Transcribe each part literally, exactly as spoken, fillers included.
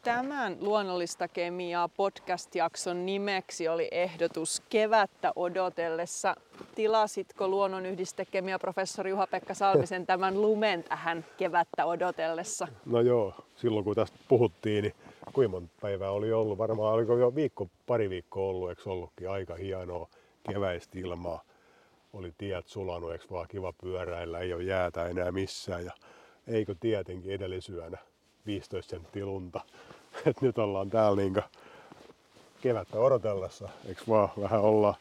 Tämän Luonnollista kemiaa podcast-jakson nimeksi oli ehdotus Kevättä odotellessa. Tilasitko luonnonyhdistekemiaprofessori Juha-Pekka Salmisen tämän lumen tähän kevättä odotellessa? No joo, silloin kun tästä puhuttiin, niin kuinka monta päivää oli ollut? Varmaan oliko jo viikko, pari viikkoa ollut, eikö ollutkin aika hienoa keväistä ilmaa. Oli tiet sulanut, eikö vaan kiva pyöräillä, ei ole jäätä enää missään. Ja eikö tietenkin edellisyönä viisitoista senttiä lunta. Et nyt ollaan täällä niinku kevättä odotellessa, eikö vaan vähän olla,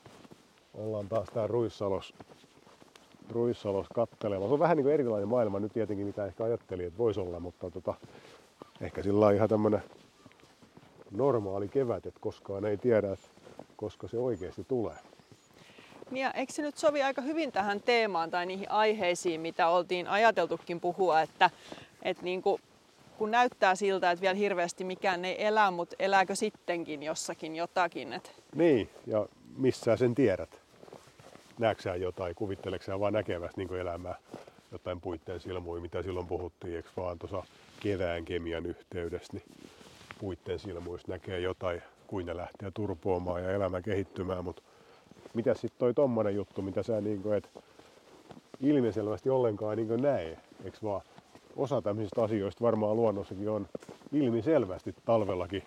ollaan taas täällä Ruissalos, Ruissalos kattelemaan. Se on vähän niinku erilainen maailma nyt tietenkin, mitä ehkä ajattelin, että voisi olla, mutta tota, ehkä sillä on ihan tämmönen normaali kevät, että koskaan ei tiedä, että koska se oikeasti tulee. Ja eikö se nyt sovi aika hyvin tähän teemaan tai niihin aiheisiin, mitä oltiin ajateltukin puhua, että, että niin kuin, kun näyttää siltä, että vielä hirveästi mikään ei elä, mutta elääkö sittenkin jossakin jotakin? Että... Niin, ja missä sen tiedät? Näetkö sä jotain, kuvitteleksä sä vaan näkevästi niin elämää, jotain puitteen silmuja, mitä silloin puhuttiin, eikö vaan tuossa kevään kemian yhteydessä, niin puitteen silmuista näkee jotain, kuin ne lähtee turpoamaan ja elämä kehittymään, mutta mitä sitten toi tommonen juttu, mitä sä niinku et ilmiselvästi ollenkaan niinku näe, eikö vaan? Osa tämmöisistä asioista varmaan luonnossakin on ilmiselvästi talvellakin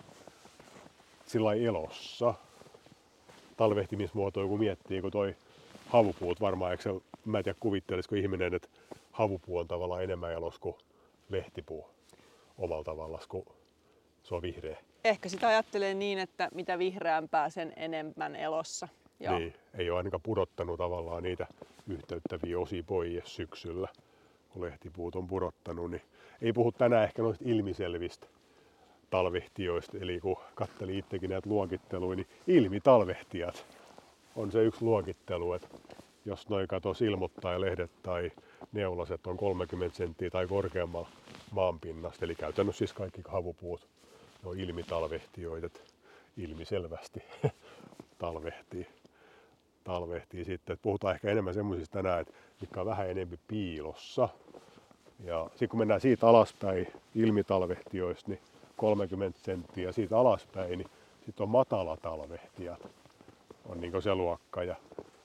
sillä lailla elossa. Talvehtimismuotoja kun miettii, kun toi havupuut varmaan, eikö se, mä en tiedä kuvittelisiko ihminen, että havupuu on tavallaan enemmän elossa kuin lehtipuu omalla tavallaan, kun se on vihreä. Ehkä sitä ajattelee niin, että mitä vihreämpää, sen enemmän elossa. Joo. Niin, ei ole ainakaan pudottanut tavallaan niitä yhteyttäviä osia pois syksyllä, kun lehtipuut on pudottanut. Niin ei puhu tänään ehkä noista ilmiselvistä talvehtijoista, eli kun katselin itsekin näitä luokitteluja, niin ilmitalvehtijat on se yksi luokittelu, että jos noin kato silmut tai lehdet tai neulaset on kolmekymmentä senttiä tai korkeammalla maanpinnasta, eli käytännössä siis kaikki havupuut on ilmitalvehtijoita, ilmiselvästi talvehtii. talvehtii sitten. Puhutaan ehkä enemmän semmoisista tänään, että mitkä on vähän enemmän piilossa. Ja sitten kun mennään siitä alaspäin ilmitalvehtijoista, niin kolmekymmentä senttiä, ja siitä alaspäin, niin sitten on matalatalvehtijat. On niin kuin se luokka. Ja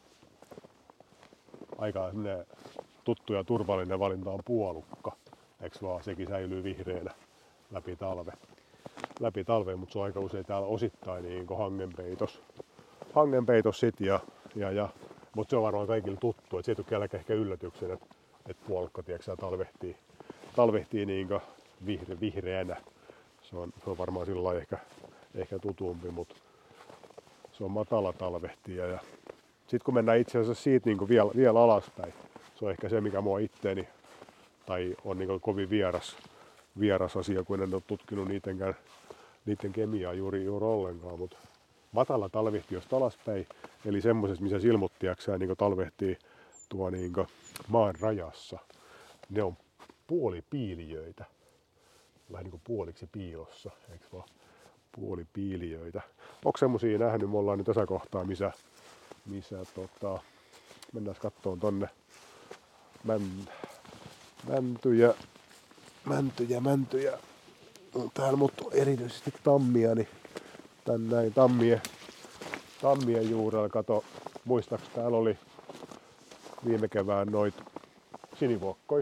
aika tuttu ja turvallinen valinta on puolukka. Eikö vaan sekin säilyy vihreänä läpi talve. Läpi talveen, mutta se on aika usein täällä osittain niin kuin hangenpeitos. Hangenpeitos sit ja, ja, ja mutta se on varmaan kaikille tuttu, että se ei tule ehkä yllätyksenä, että, että puolukka tiedätkö, talvehtii, talvehtii niin kuin vihre, vihreänä. Se on, se on varmaan sillä lailla ehkä, ehkä tutumpi, mutta se on matala talvehtija. Ja sitten kun mennään itse asiassa siitä niin kuin vielä, vielä alaspäin, se on ehkä se, mikä mua itteeni tai on niin kuin kovin vieras, vieras asia, kun en ole tutkinut niidenkään, niiden kemiaa juuri, juuri ollenkaan. Mutta matala talvehtijoista alaspäin, eli semmoisessa, missä silmuttiaksää niin talvehtii tuo niin maan rajassa. Ne on puolipiilijöitä, vähän niin kuin puoliksi piilossa, eikö vaan? Puolipiilijöitä. Onko semmosia nähnyt? Me ollaan nyt tässä kohtaa, missä, missä tota, mennään kattoon tonne män, mäntyjä, mäntyjä, mäntyjä. Täällä mutta erityisesti tammia, niin tän näin tammien, tammien juurella, kato, muistaaks täällä oli viime kevään noit sinivuokkoja.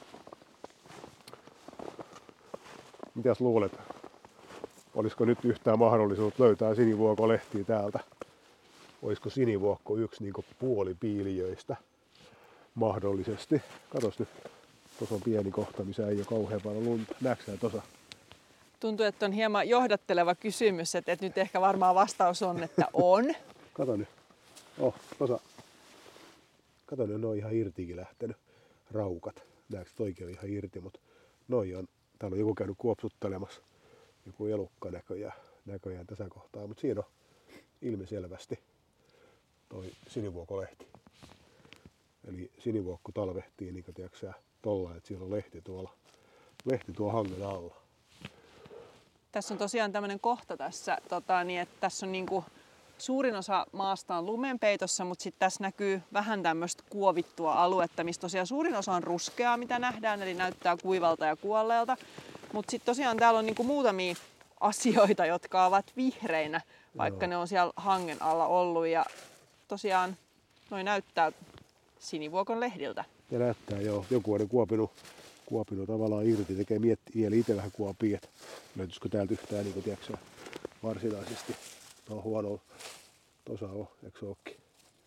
Mitäs luulet, olisiko nyt yhtään mahdollisuutta löytää sinivuokolehtiä täältä? Olisiko sinivuokko yksi niinku puolipiilijöistä mahdollisesti? Katos nyt, tuossa on pieni kohta, missä ei ole kauhean paljon lunta. Näetkö sä tuossa? Tuntuu, että on hieman johdatteleva kysymys, että, että nyt ehkä varmaan vastaus on, että on. Kato nyt. Oh, tuossa. Kato nyt, ne on ihan irtikin lähtenyt. Raukat. Näetkö, toikin on ihan irti, mutta noi on. Täällä on joku käynyt kuopsuttelemassa. Joku elukka näköjään, näköjään tässä kohtaa, mutta siinä on ilmiselvästi toi sinivuokolehti. Eli sinivuokko talvehtii niin kuin tiedätkö tolla, että siellä on lehti tuolla, lehti tuolla hangen alla. Tässä on tosiaan tämmöinen kohta tässä, tota, niin että tässä on niinku, suurin osa maasta on lumenpeitossa, mutta sitten tässä näkyy vähän tämmöistä kuovittua aluetta, mistä tosiaan suurin osa on ruskeaa, mitä nähdään, eli näyttää kuivalta ja kuolleelta. Mutta sitten tosiaan täällä on niinku muutamia asioita, jotka ovat vihreinä, vaikka Joo. ne on siellä hangen alla ollut. Ja tosiaan noi näyttää sinivuokon lehdiltä. Ja näyttää joo, joku on kuopinut, kuopinut tavallaan irti, tekee mietti, mieli itse vähän kuopia, että löytyisikö täältä yhtään niin tiedätkö, varsinaisesti. No huono, tuossa on, eikö se ookin?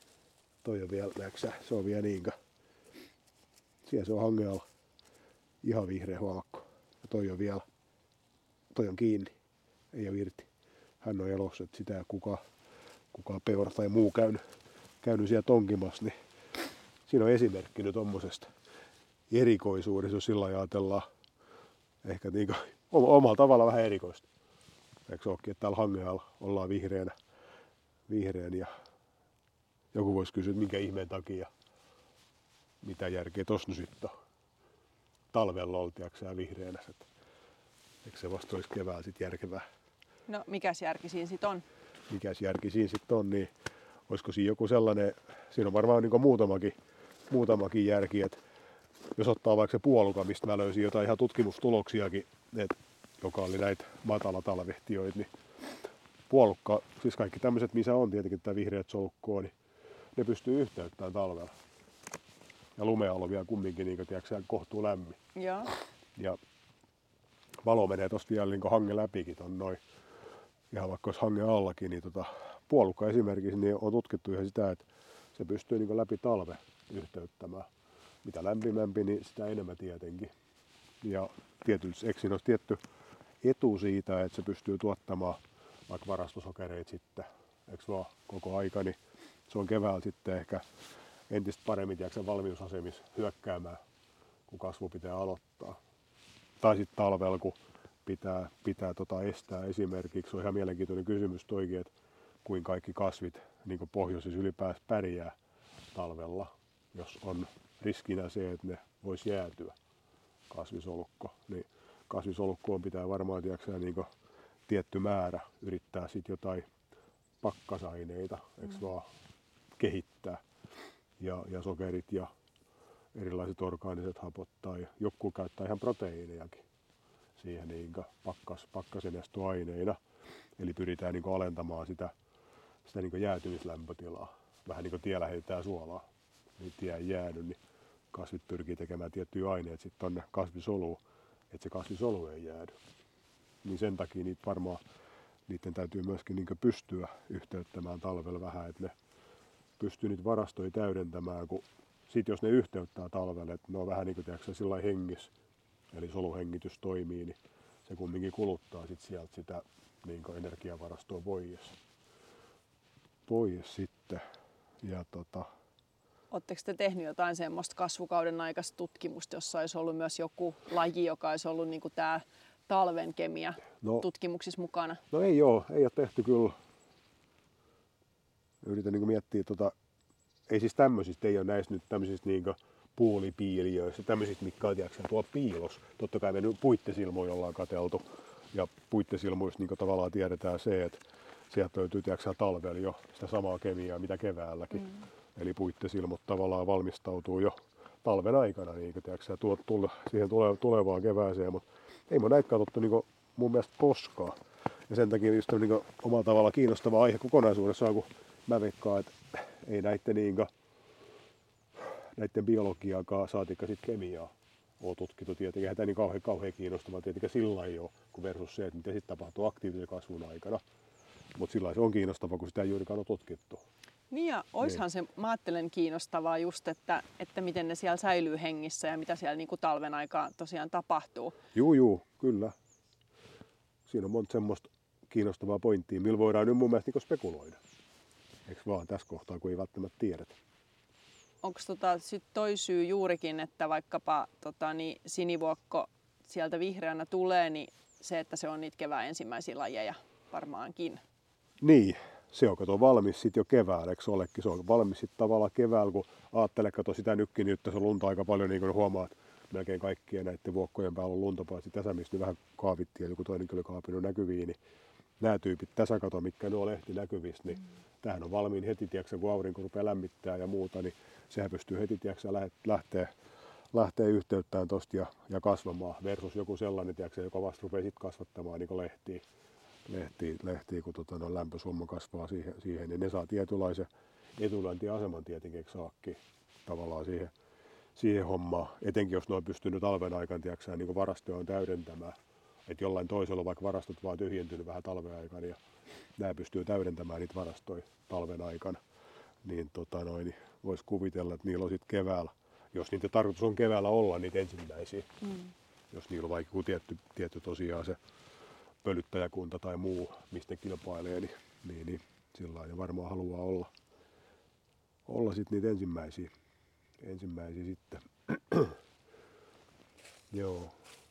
Toi on vielä, näetkö se on vielä niinkä. Siellä se on hangen alla. Ihan vihreä huomakko. Ja toi on vielä, toi on kiinni, ei ole irti. Hän on elossa, että sitä ei kukaan, kukaan peura tai muu käynyt, käynyt siellä tonkimassa, niin siinä on esimerkki nyt tommosesta erikoisuudesta, jos sillä ajatellaan ehkä niin omalla tavalla vähän erikoista. Eikö se olekin, että täällä hangen alla ollaan vihreänä, vihreän ja joku voisi kysyä, että minkä ihmeen takia, mitä järkeä tossa nyt sitten on. Talvella oltiin vihreänä, että eikö se vasta olisi keväällä sitten järkevää. No mikäs järki siinä sitten on? Mikäs järki siinä sitten on, niin olisiko siinä joku sellainen, siinä on varmaan niin muutamakin, muutamakin järki, että jos ottaa vaikka se puoluka, mistä mä löysin jotain ihan tutkimustuloksiakin, että, joka oli näitä matalatalvehtijoita, niin puolukka, siis kaikki tämmöiset, missä on tietenkin tämä vihreät solukkoa, niin ne pystyy yhteyttämään talvella. Ja lumea on vielä kumminkin niin kuin, tiedätkö, kohtuu lämmin. Joo. Ja valo menee tosta vielä niin hangen läpikin ton noin. Ihan vaikka olisi hangen allakin, niin tota, puolukka esimerkiksi niin on tutkittu ihan sitä, että se pystyy niin läpi talve yhteyttämään. Mitä lämpimämpi, niin sitä enemmän tietenkin. Ja tietysti, eikö siinä olisi tietty etu siitä, että se pystyy tuottamaan vaikka varastosokereita sitten, eikö vaan koko aika, niin se on keväällä sitten ehkä entistä paremmin tiedätkö, valmiusasemissa hyökkäämään, kun kasvu pitää aloittaa. Tai sitten talvella, kun pitää, pitää tota estää esimerkiksi. Se on ihan mielenkiintoinen kysymys toikin, että kuinka kaikki kasvit niin kuin pohjoisissa ylipäänsä pärjää talvella, jos on riskinä se, että ne voisi jäätyä kasvisolukko. Niin kasvisolukkoon pitää varmaan tiedätkö, niin kuin tietty määrä yrittää sitten jotain pakkasaineita, eikö mm. vaan kehittää. Ja, ja sokerit ja erilaiset orgaaniset hapot tai joku käyttää ihan proteiinejakin siihen niin pakkas, pakkasenestoaineina. Eli pyritään niin alentamaan sitä, sitä niin jäätymislämpötilaa. Vähän niin kuin tiellä heittää suolaa, niin tie ei jäädy, niin kasvit pyrkii tekemään tiettyjä aineita sitten tonne kasvisoluun, että se kasvisolu ei jäädy. Niin sen takia niitä varmaan, niiden täytyy myöskin niin pystyä yhteyttämään talvella vähän, että ne pystyy niitä varastoja täydentämään, kun sit jos ne yhteyttää talvelle, että ne on vähän niin kuin tiedätkö, sillä hengissä, eli soluhengitys toimii, niin se kumminkin kuluttaa sit sieltä sitä niin kuin energiavarastoa pois. Pois sitten. Ja tota... Oletteko te tehnyt jotain semmoista kasvukauden aikaista tutkimusta, jossa olisi ollut myös joku laji, joka olisi ollut niin kuin tämä talven kemia no, tutkimuksissa mukana? No ei ole, ei ole tehty kyllä. Yritän niin miettiä, tota, ei siis tämmöisistä, ei ole näistä nyt tämmöisistä niin puulipiilijöistä, tämmöisistä, mitkä on tiedätkö, tuolla piilos. Totta kai me nyt puittesilmoja ollaan katseltu ja puittesilmoista niin tavallaan tiedetään se, että sieltä löytyy tiedätkö, talvella jo sitä samaa kemiaa, mitä keväälläkin. Mm. Eli puittesilmot tavallaan valmistautuu jo talven aikana niin tiedätkö, tuo, tulla, siihen tule, tulevaan kevääseen, mutta ei me näitä katsottu niin mun mielestä koskaan. Ja sen takia just niin omalla tavalla kiinnostava aihe kokonaisuudessaan, kun mä veikkaan, että ei näiden, niin kuin, näiden biologiaakaan saatikka sit kemiaa ole tutkittu tietenkin. Eihän tämä niin kauhean, kauhean kiinnostavaa tietenkin sillä ei ole, kun versus se, että mitä sitten tapahtuu aktiivisen kasvun aikana. Mutta sillä se on kiinnostavaa, kun sitä ei juurikaan ole tutkittu. Niin ja oishan niin. Se, mä ajattelen kiinnostavaa just, että, että miten ne siellä säilyy hengissä ja mitä siellä niin kuin talven aikaan tosiaan tapahtuu. Juu, juu, kyllä. Siinä on monta semmoista kiinnostavaa pointtia, millä voidaan nyt mun mielestä niin spekuloida. Eikö vaan tässä kohtaa, kun ei välttämättä tiedetä. Onko tota, sitten toi syy juurikin, että vaikkapa tota, niin sinivuokko sieltä vihreänä tulee, niin se, että se on niitä kevään ensimmäisiä lajeja varmaankin? Niin, se on kato valmis sitten jo keväällä, eikö se olekin? Se on valmis sitten tavallaan keväällä, kun ajattelee, kato sitä nytkin, niin tässä on lunta aika paljon, niin kuin huomaat, melkein kaikkien näiden vuokkojen päällä on lunta, paitsi tässä, mistä vähän kaavittiin ja joku toinen kyllä kaapinut näkyviin, niin nämä tyypit tässä kato, mitkä nuo lehti näkyvissä, niin mm. tämähän on valmiin heti, tiiäksä, kun aurinko rupeaa lämmittää ja muuta, niin sehän pystyy heti tiiäksä, lähteä lähtee yhteyttämään tosta ja, ja kasvamaan versus joku sellainen, tiedätkö, joka vasta rupeaa sit kasvattamaan niin lehtiä, lehtiä, lehtiä kun tota, no, lämpösumma kasvaa siihen, siihen, niin ne saa tietynlaisen etulyöntiaseman tietenkin, eikö saakin tavallaan siihen, siihen hommaan, etenkin jos ne on pystynyt talven aikana tiedätkö, niin varastoja on täydentämään, että jollain toisella on vaikka varastot vaan tyhjentynyt vähän talven aikana ja nämä pystyy täydentämään niitä varastoja talven aikana, niin, tota, niin voisi kuvitella, että niillä on sitten keväällä, jos niitä tarkoitus on keväällä olla niitä ensimmäisiä, mm. jos niillä on vaikka joku tietty, tietty tosiaan se pölyttäjäkunta tai muu, mistä ne kilpailee, niin, niin, niin sillä lailla varmaan haluaa olla, olla sit niitä ensimmäisiä, ensimmäisiä sitten. Joo.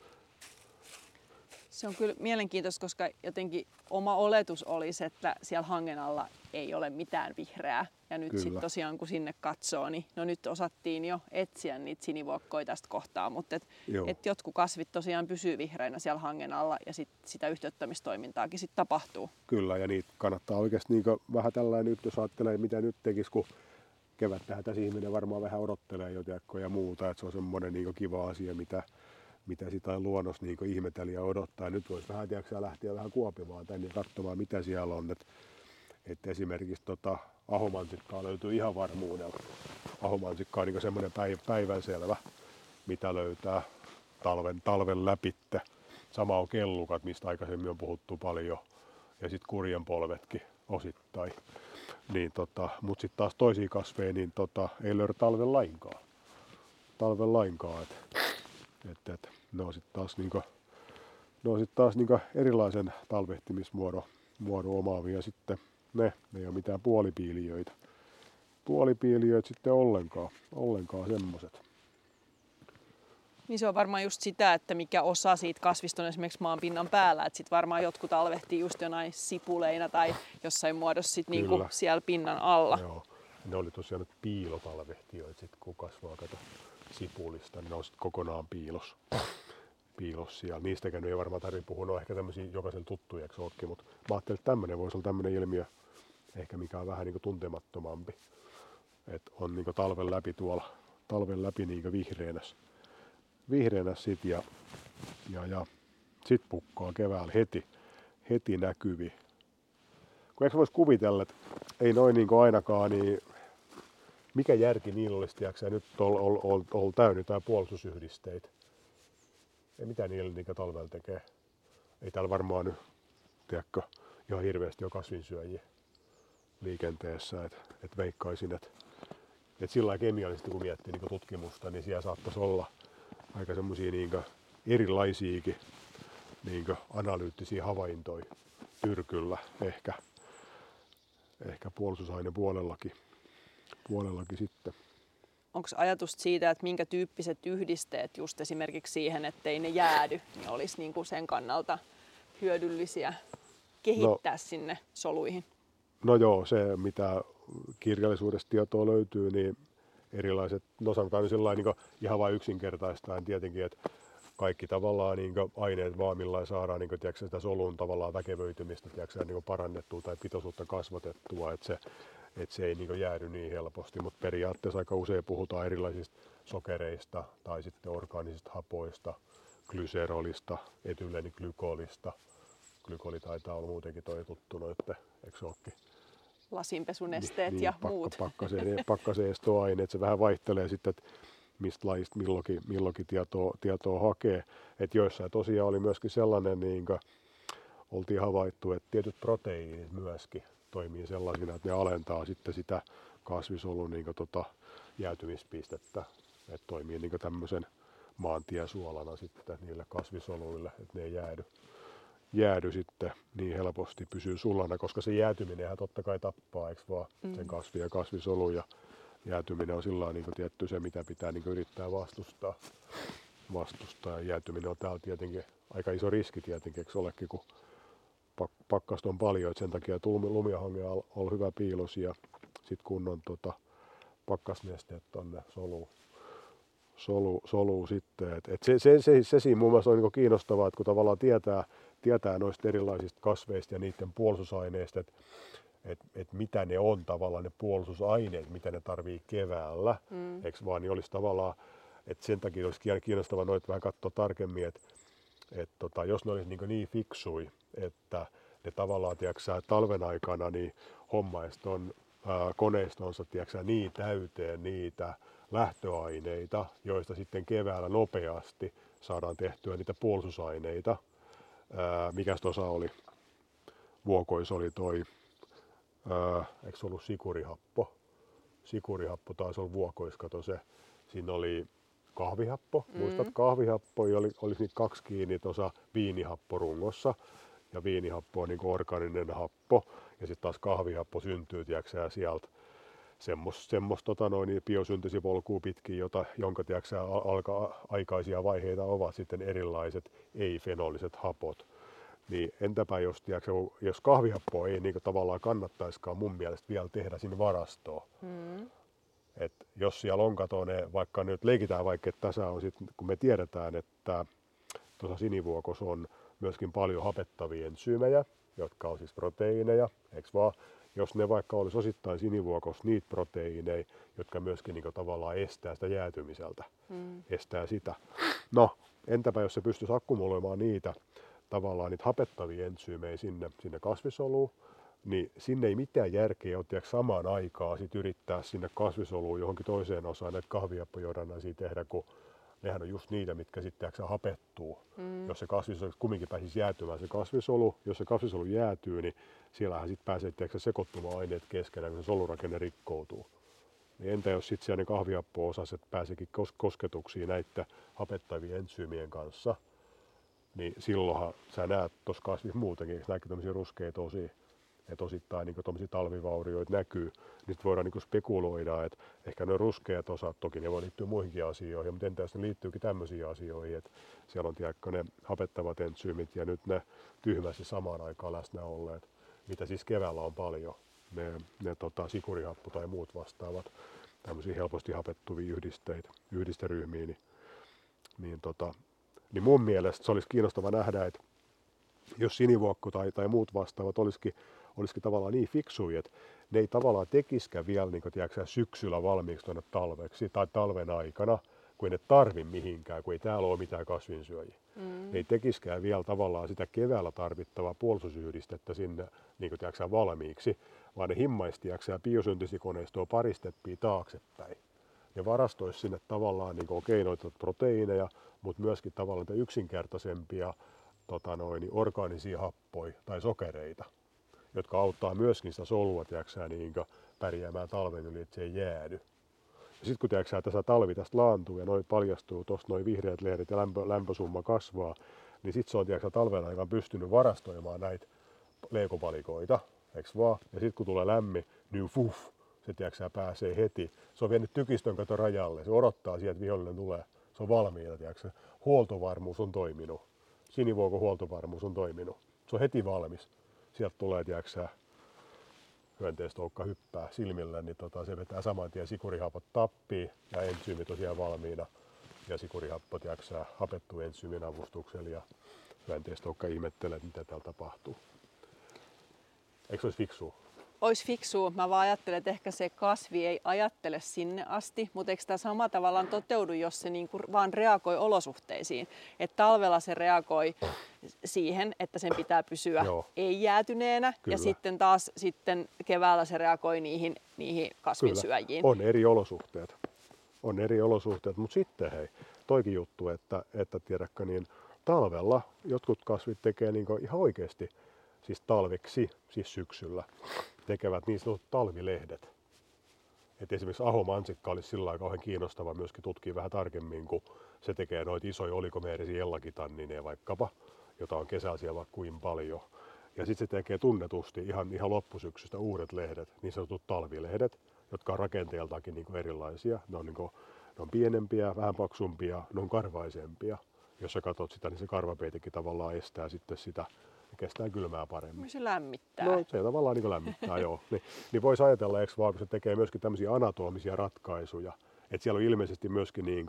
Se on kyllä mielenkiintoista, koska jotenkin oma oletus olisi, että siellä hangen alla ei ole mitään vihreää. Ja nyt sitten tosiaan kun sinne katsoo, niin no nyt osattiin jo etsiä niitä sinivuokkoja tästä kohtaa, mutta et, et jotkut kasvit tosiaan pysyy vihreinä siellä hangen alla ja sit sitä yhteyttämistoimintaakin sitten tapahtuu. Kyllä, ja niitä kannattaa oikeasti niinku vähän tällainen nyt, jos ajattelee mitä nyt tekisi, kun kevättähän tässä ihminen varmaan vähän odottelee jo tiedätkö, ja muuta, että se on semmoinen niinku kiva asia, mitä mitä sitä luonnossa niin ihmetellä ja odottaa. Nyt voisi vähän tiedätkö, lähteä vähän kuopimaan tänne katsomaan, mitä siellä on. Et, et esimerkiksi tota, ahomansikkaa löytyy ihan varmuudella. Ahomansikka on niin semmoinen päiv- päivänselvä, mitä löytää talven, talven läpitte. Sama on kellukat, mistä aikaisemmin on puhuttu paljon. Ja sitten kurjenpolvetkin osittain. Niin, tota, mutta sitten taas toisia kasveja niin, tota, ei löydä talven lainkaan. Talven lainkaan. Et, et, et, ne on sitten taas, niinku, sit taas niinku erilaisen talvehtimismuodon muodon omaavia sitten ne, ne ei ole mitään puolipiilijöitä. Puolipiilijöitä sitten ollenkaan, ollenkaan semmoset. Niin se on varmaan just sitä, että mikä osa siitä kasvista on esimerkiksi maanpinnan päällä. Että sit varmaan jotkut talvehtii just jonain sipuleina tai jossain muodossa sit niinku siellä pinnan alla. Joo. Ne oli tosiaan nyt piilotalvehtijoita, sit kun kasvaa kato sipulista, niin ne on sit kokonaan piilos. piilos siellä. Niistäkään ei varmaan tarvitse puhua, ne on ehkä tämmöisiä jokaiselle tuttuja, eikö olekin, mutta mä ajattelin, että tämmöinen voisi olla tämmöinen ilmiö, ehkä mikä on vähän niin kuin tuntemattomampi. Että on niin kuin talven läpi tuolla, talven läpi niin kuin vihreänäs, vihreänäs sit ja, ja, ja sit pukkaa keväällä heti, heti näkyvi. Kun eikö voisi kuvitella, että ei noin niin kuin ainakaan, niin mikä järki niillä olisi, tiiäksä, nyt on ol, ol, ol täynnä jotain puolustusyhdisteitä. Ei mitään niillä niitä talvella tekee. Ei täällä varmaan nyt, tiedätkö, ihan hirveästi ole kasvinsyöjiä liikenteessä. Et, et veikkaisin, että et sillä lailla kemiallisesti kun miettii niin tutkimusta, niin siellä saattaisi olla aika semmoisia niin erilaisiakin niin analyyttisiä havaintoja tyrkyllä ehkä, ehkä puolustusainepuolellakin puolellakin sitten. Onko ajatus siitä, että minkä tyyppiset yhdisteet just esimerkiksi siihen, ettei ne jäädy, niin olisi niin kuin sen kannalta hyödyllisiä kehittää no, sinne soluihin? No joo, se mitä kirjallisuudesta tietoa löytyy, niin erilaiset, no sanotaan niin sellainen niin ihan vain yksinkertaistaan tietenkin, että kaikki tavallaan niin aineet vaan millä saadaan niin tiedätkö, sitä solun tavallaan väkevöitymistä tiedätkö, niin parannettua tai pitoisuutta kasvatettua, että se, että se ei niin jäädy niin helposti, mutta periaatteessa aika usein puhutaan erilaisista sokereista tai sitten orgaanisista hapoista, glyserolista, etyleeniglykolista. Glykoli taitaa olla muutenkin toi tuttu noitten, eikö se olekin? Lasinpesunesteet niin, ja pakka, muut. Pakkaseestoaineet, se vähän vaihtelee sitten, että mistä lajista milloinkin, milloinkin tietoa, tietoa hakee. Et joissain tosiaan oli myöskin sellainen, niin kuin oltiin havaittu, että tietyt proteiinit myöskin toimii sellaisina, että ne alentaa sitten sitä kasvisolun niin kuin, tota, jäätymispistettä. Et toimii niin kuin tämmöisen maantiesuolana sitten niille kasvisoluille, että ne ei jäädy. jäädy sitten niin helposti, pysyy sulana, koska se jäätyminenhän totta kai tappaa, eikö vaan, mm. sen kasvi- ja kasvisolun, ja jäätyminen on sillä niin tietty se, mitä pitää niin yrittää vastustaa. vastustaa. Ja jäätyminen on täällä tietenkin aika iso riski tietenkin, eikö olekin, kun pakkasta on paljon, että sen takia lumihange on ollut hyvä piilos, ja sitten kun on tota, pakkasnesteet tonne soluun. Solu, solu sitten. Et, et se, se, se, se siinä mun mielestä on niin kiinnostavaa, että kun tavallaan tietää, tietää noista erilaisista kasveista ja niiden puolustusaineista, että et, et mitä ne on tavallaan ne puolustusaineet, mitä ne tarvii keväällä, mm. eikö vaan, niin olisi tavallaan Et sen takia olisi kiinnostavaa noita vähän katsoa tarkemmin, että et tota, jos ne olisi niin, niin fiksui, että ne tavallaan tiiäksä, talven aikana niin hommaisi ton ää, koneistonsa tiiäksä, niin täyteen niitä lähtöaineita, joista sitten keväällä nopeasti saadaan tehtyä niitä puolustusaineita. Ää, mikäs tuossa oli? Vuokois oli toi, ää, eikö se ollut sikurihappo? Sikurihappo taisi olla vuokois, kato se. Siinä oli kahvihappo, mm. muistat kahvihappo, oli, oli niitä kaksi kiinni tuossa viinihapporungossa. Ja viinihappo on niin kuin orgaaninen happo, ja sitten taas kahvihappo syntyy, tiiäksä, sieltä semmoista semmos, tota noin, biosyntesipolkua pitkin, jota, jonka tiiäksä, alka, aikaisia vaiheita ovat sitten erilaiset ei-fenoliset hapot. Niin entäpä jos, tiiäksä, jos kahvihappoa ei niin kuin tavallaan kannattaisikaan mun mielestä vielä tehdä sinne varastoon. Mm. Et jos siellä on kato ne, vaikka nyt leikitään vaikka, että tässä on sit, kun me tiedetään, että tuossa sinivuokossa on myöskin paljon hapettavia ensyymejä, jotka on siis proteiineja, eikö vaan? Jos ne vaikka olisi osittain sinivuokossa niitä proteiineja, jotka myöskin niin tavallaan estää sitä jäätymiseltä, mm. estää sitä. No, entäpä jos se pystyisi akkumuloimaan niitä tavallaan niitä hapettavia ensyymejä sinne, sinne kasvisoluun, niin sinne ei mitään järkeä ole samaan aikaan sit yrittää sinne kasvisoluun johonkin toiseen osaan näitä kahvihappojohdannaisia tehdä, kun nehän on just niitä, mitkä sitten hapettuu. Mm. Jos se kasvisolu kumminkin pääsisi jäätymään se kasvisolu, jos se kasvisolu jäätyy, niin siellähän sitten pääsee tiedätkö, sekoittumaan aineet keskenään, kun se solurakenne rikkoutuu. Niin entä jos sitten siellä ne kahvihappo-osaset pääseekin kosketuksiin näiden hapettavien entsyymien kanssa, niin silloinhan sä näet tuossa kasvissa muutenkin, näkyy tämmöisiä ruskeita osia, että osittain niin tuommoisia talvivaurioita näkyy, niin sitten voidaan niin spekuloida, että ehkä ne ruskeat osat, toki ne voi liittyä muihinkin asioihin, mutta entä jos ne liittyykin tämmöisiin asioihin, että siellä on tiedätkö, ne hapettavat entsyymit ja nyt ne tyhmästi samaan aikaan läsnä olleet, mitä siis keväällä on paljon, ne, ne tota, sikurihappo tai muut vastaavat, tämmöisiä helposti hapettuvia yhdisteitä, yhdisteryhmiä, niin, niin, tota, niin mun mielestä se olisi kiinnostava nähdä, että jos sinivuokko tai, tai muut vastaavat olisikin, olisikin tavallaan niin fiksuja, että ne ei tavallaan tekiskään vielä niin kuin, tiedätkö, syksyllä valmiiksi tuonne talveksi tai talven aikana, kun ei ne tarvi mihinkään, kun ei täällä ole mitään kasvinsyöjiä. Mm. Ne ei tekiskään vielä tavallaan sitä keväällä tarvittavaa puolustusyhdistettä sinne niin kuin, tiedätkö, valmiiksi, vaan ne himmaisi tiedätkö, biosyntesikoneistoa pari steppiä taaksepäin. Ne varastoisi sinne tavallaan niin kuin, okei, noita proteiineja, mutta myöskin tavallaan yksinkertaisempia tota noin, orgaanisia happoja tai sokereita, jotka auttaa myöskin sitä solua tiiäksä, niin pärjäämään talven yli, että se ei jäädy. Ja sitten kun tiiäksä, tässä talvi tästä laantuu ja noin paljastuu, tuossa noin vihreät lehdet ja lämpö, lämpösumma kasvaa, niin sitten se on tiiäksä, talven aikana pystynyt varastoimaan näitä leikopalikoita, eikö vaan? Ja sitten kun tulee lämmin, niin fuh, se tiiäksä, pääsee heti. Se on vienyt tykistön kato rajalle, se odottaa sieltä, että vihollinen tulee. Se on valmiina, tiiäksä. Huoltovarmuus on toiminut. Sinivuokon huoltovarmuus on toiminut. Se on heti valmis. Sieltä tulee, tiedäksä, hyönteistoukka hyppää silmillä, niin tota, se vetää saman tien sikurihapot tappiin ja entsyymit on siellä valmiina. Ja sikurihappo, tiedäksä, hapettuu entsyymin avustuksella ja hyönteistoukka ihmettelee, mitä täällä tapahtuu. Eikö se olisi fiksua? Olisi fiksua. Mä vaan ajattelen, että ehkä se kasvi ei ajattele sinne asti, mutta eikö tämä sama tavallaan toteudu, jos se niinku vaan reagoi olosuhteisiin. Että talvella se reagoi siihen, että sen pitää pysyä Joo. ei jäätyneenä Kyllä. ja sitten taas sitten keväällä se reagoi niihin, niihin kasvinsyöjiin. Kyllä. On eri olosuhteet. On eri olosuhteet, mutta sitten hei, toikin juttu, että, että tiedätkö, niin talvella jotkut kasvit tekee niinku ihan oikeasti, siis talveksi, siis syksyllä, tekevät niin sanotut talvilehdet. Et esimerkiksi ahomansikka olisi sillä lailla kauhean kiinnostava myöskin tutkia vähän tarkemmin, kun se tekee noita isoja olikomeerisiä ellakitannineja vaikkapa, jota on kesällä siellä vaikka kuin paljon. Ja sitten se tekee tunnetusti ihan, ihan loppusyksystä uudet lehdet, niin sanotut talvilehdet, jotka on rakenteeltakin niin kuin erilaisia. Ne on, niin kuin, ne on pienempiä, vähän paksumpia, ne on karvaisempia. Jos sä katsot sitä, niin se karvapeitekin tavallaan estää sitten sitä. Kestää kylmää paremmin. Se lämmittää. No se tavallaan niin lämmittää, joo. Ni, niin voisi ajatella, eikö vaan, kun se tekee myöskin tämmöisiä anatomisia ratkaisuja. Että siellä on ilmeisesti myöskin niin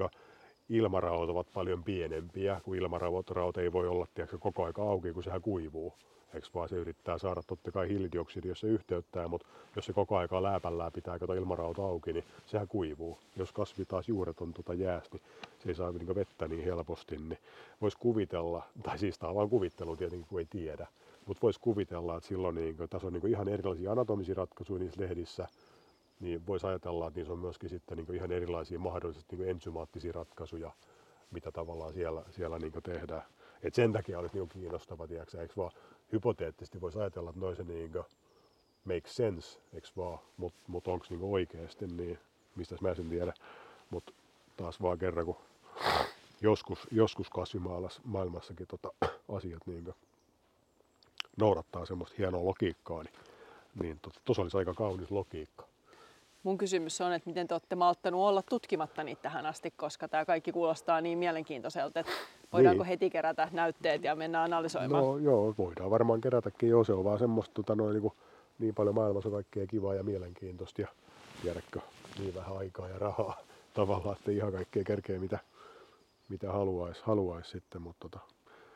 ilmarauhat ovat paljon pienempiä, kun ilmarauhat ei voi olla tiedätkö, koko aika auki, kun sehän kuivuu. Eikö vaan se yrittää saada totta kai hiilidioksidia, jos se yhteyttää, mutta jos se koko aika lääpällään pitää kato ilmarauta auki, niin sehän kuivuu. Jos kasvi taas juuret on tuota jäästä, niin se ei saa niin vettä niin helposti, niin voisi kuvitella, tai siis tämä on vain kuvittelu tietenkin, kun ei tiedä, mutta voisi kuvitella, että silloin niin kuin, tässä on niin ihan erilaisia anatomisia ratkaisuja niissä lehdissä, niin voisi ajatella, että niissä on myöskin sitten niin ihan erilaisia mahdollisesti niin ensymaattisia ratkaisuja, mitä tavallaan siellä, siellä niin tehdään. Et sen takia olisi niin kiinnostava, tiedätkö, eikö vaan hypoteettisesti voisi ajatella, että noin se niin make sense, eikö vaan, mutta mut onko niin oikeasti, niin mistä mä sen tiedä. Mutta taas vaan kerran, kun joskus, joskus kasvimaailmassakin tota, asiat niin noudattaa semmoista hienoa logiikkaa, niin, niin tuossa tota, olisi aika kaunis logiikka. Mun kysymys on, että miten te olette malttanut olla tutkimatta niitä tähän asti, koska tämä kaikki kuulostaa niin mielenkiintoiselta, että voidaanko niin heti kerätä näytteet ja mennä analysoimaan? No joo, voidaan varmaan kerätäkin jo, se on vaan semmoista tota, noin, niin, niin paljon maailmassa kaikkea kivaa ja mielenkiintoista ja tiedätkö, niin vähän aikaa ja rahaa tavallaan, että ihan kaikkea kerkeä mitä, mitä haluaisi haluais sitten, mutta tota.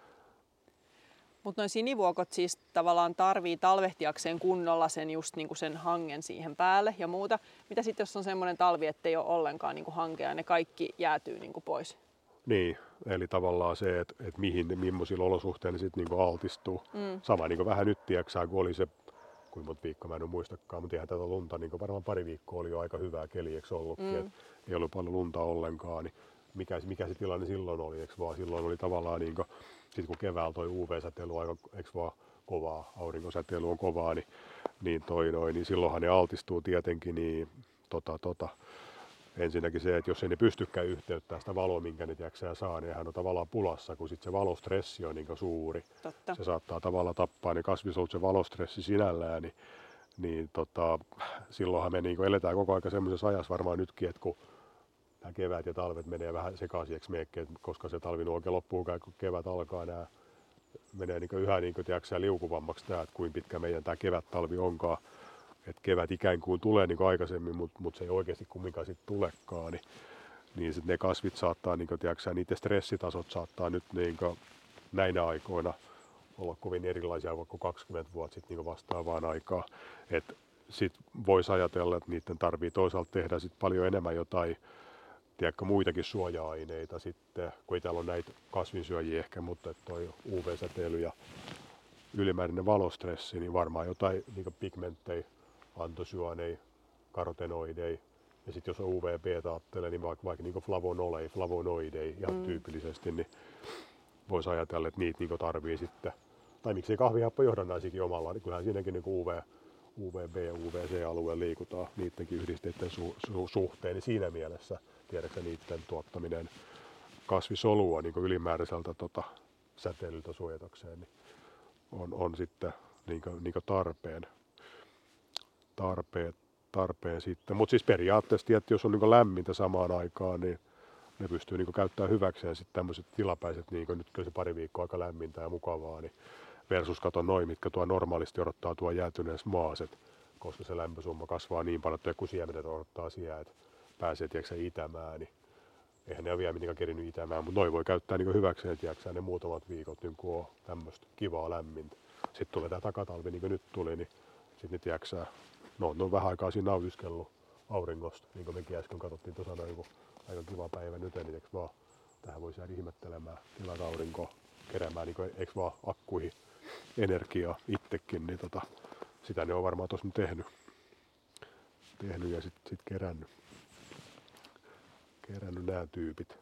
Mutta noin sinivuokot siis tavallaan tarvii talvehtiakseen kunnolla sen just niinku sen hangen siihen päälle ja muuta. Mitä sitten jos on semmoinen talvi, ettei ole ollenkaan niinku hankea ja ne kaikki jäätyy niinku pois? Niin, eli tavallaan se, että et mihin, millaisilla olosuhteilla ne sitten niinku altistuu. Mm. Sama niinku vähän nyt tiedäksää, kun oli se, kuinka monta viikkoa mä en muistakaan, mutta eihän tätä lunta, niinku varmaan pari viikkoa oli jo aika hyvää keliä, eikö ollutkin, mm. että ei ollut paljon lunta ollenkaan, niin mikä, mikä se tilanne silloin oli, eikö vaan silloin oli tavallaan niinku, sitten kun keväällä toi U V-säteily on aika, eikö vaan kovaa, aurinkosäteily on kovaa, niin, niin, toi noin, niin silloinhan ne altistuu tietenkin, niin tota, tota, ensinnäkin se, että jos ei ne pystykään yhteyttämään sitä valoa, minkä ne tiedätkö, saa, niin hän on tavallaan pulassa, kun sit se valostressi on niin suuri. Totta. Se saattaa tavallaan tappaa ne kasvisolut, se valostressi sinällään, niin, niin tota, silloinhan me niin eletään koko ajan semmoisessa ajassa varmaan nytkin, että kun nämä kevät ja talvet menee vähän sekaiseksi meikkiin, koska se talvi oikein loppuu, kun kevät alkaa, nämä menee niin yhä niin tiedätkö, liukuvammaksi tämä, että kuinka pitkä meidän tämä kevät-talvi onkaan. Että kevät ikään kuin tulee niin kuin aikaisemmin, mutta mut se ei oikeasti kumminkaan sitten tulekaan, niin, niin sit ne kasvit saattaa, niin kuin, tiedätkö, niiden stressitasot saattaa nyt niin kuin, näinä aikoina olla kovin erilaisia kuin kaksikymmentä vuotta sitten niin vastaavaan aikaan. Et sit voisi ajatella, että niiden tarvii toisaalta tehdä sit paljon enemmän jotain, tiedätkö, muitakin suoja-aineita sitten, kun ei täällä ole näitä kasvinsyöjiä ehkä, mutta toi U V-säteily ja ylimääräinen valostressi, niin varmaan jotain niin pigmenttejä, antosyaneja, karotenoideja ja sitten jos on U V B ajattelee, niin vaikka, vaikka niin flavonoleja, flavonoideja ihan mm. tyypillisesti, niin voisi ajatella, että niitä niin tarvii sitten. Tai miksei kahvihappojohdannaisikin omalla, niin kyllähän siinäkin niin U V, U V B ja U V C-alueen liikutaan niidenkin yhdisteiden su, su, suhteen, niin siinä mielessä tiedätkö niiden tuottaminen kasvisolua niin ylimääräiseltä tota, säteilyltä suojatakseen, niin on, on sitten niin kuin, niin kuin tarpeen. Tarpeen, tarpeen sitten. Mutta siis periaatteessa, että jos on niin lämmintä samaan aikaan, niin ne pystyy niin käyttämään hyväkseen sitten tämmöiset tilapäiset, niin nyt kyllä se pari viikkoa aika lämmintä ja mukavaa, niin versus kato noin, mitkä tuo normaalisti odottaa tuo jäätyneessä maaset, koska se lämpösumma kasvaa niin paljon, että joku siemenet odottaa siellä, että pääsee tiedätkö, itämään, niin eihän ne ole vielä mitenkään kerinyt itämään, mutta noi voi käyttää niin hyväkseen, tiedätkö, ne muutamat viikot, niin kun on tämmöistä kivaa lämmintä. Sitten tulee tämä takatalvi, niin kuin nyt tuli, niin sitten ne tiedätkö, no, ne on vähän aikaa siinä nautiskellut auringosta, niin kuin mekin äsken katsottiin tuossa noin, kun aika kiva päivä nyt, niin eikö vaan tähän voisi jäädä ihmettelemään, tilata aurinkoa, keräämään, niin kuin, eikö vaan akkuihin energiaa itsekin, niin tota, sitä ne on varmaan tuossa nyt tehnyt, tehnyt ja sitten sit kerännyt, kerännyt nämä tyypit.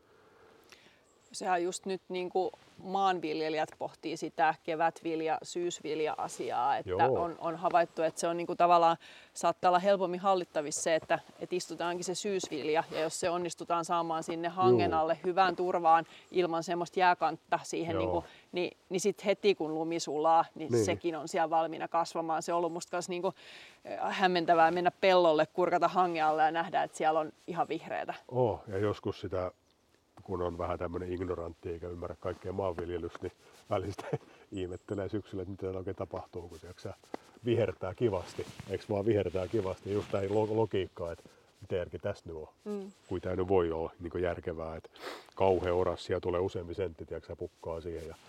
Sehän just nyt niin kuin maanviljelijät pohtii sitä kevätvilja, syysvilja-asiaa, että on, on havaittu, että se on niin kuin tavallaan saattaa olla helpommin hallittavissa se, että, että istutaankin se syysvilja ja jos se onnistutaan saamaan sinne hangen alle hyvään turvaan ilman semmoista jääkantta siihen, niin, kuin, niin, niin sitten heti kun lumi sulaa, niin, niin sekin on siellä valmiina kasvamaan. Se on ollut musta niin kuin hämmentävää mennä pellolle, kurkata hangen alle ja nähdä, että siellä on ihan vihreätä. Oh, ja joskus sitä kun on vähän tämmöinen ignorantti eikä ymmärrä kaikkea maanviljelystä, niin välistä ihmettelee syksyllä, että mitä täällä oikein tapahtuu, kun tiiäksä, vihertää kivasti. Eikö vaan vihertää kivasti? Ja just tämä logiikkaa, että mitä järki tässä nyt on. Mm. Kuin tämä nyt voi olla niin järkevää, että kauhea orassia tulee useampi sentti, tiiäksä, pukkaa siihen ja